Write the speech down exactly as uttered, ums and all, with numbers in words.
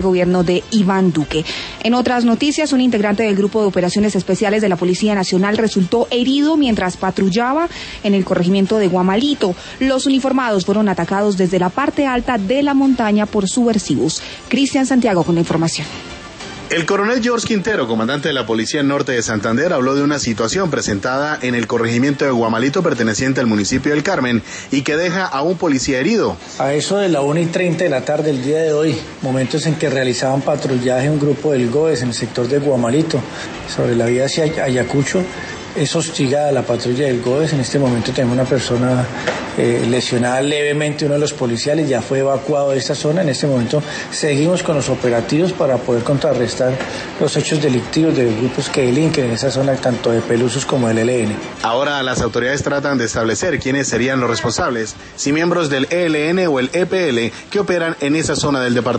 gobierno de Iván Duque. En otras noticias, un integrante del Grupo de Operaciones Especiales de la Policía Nacional resultó herido mientras patrullaba en el corregimiento de Guamalito. Los uniformados fueron atacados desde la parte alta de la montaña por subversivos. Cristian Santiago con la información. El coronel George Quintero, comandante de la Policía Norte de Santander, habló de una situación presentada en el corregimiento de Guamalito perteneciente al municipio del Carmen y que deja a un policía herido. A eso de la una y treinta de la tarde del día de hoy, momentos en que realizaban patrullaje un grupo del GOES en el sector de Guamalito, sobre la vía hacia Ayacucho, es hostigada la patrulla del GOES. En este momento tenemos una persona eh, lesionada levemente, uno de los policiales ya fue evacuado de esta zona. En este momento seguimos con los operativos para poder contrarrestar los hechos delictivos de los grupos que delinquen en esa zona, tanto de Pelusos como del E L N. Ahora las autoridades tratan de establecer quiénes serían los responsables, si miembros del E L N o el E P L que operan en esa zona del departamento.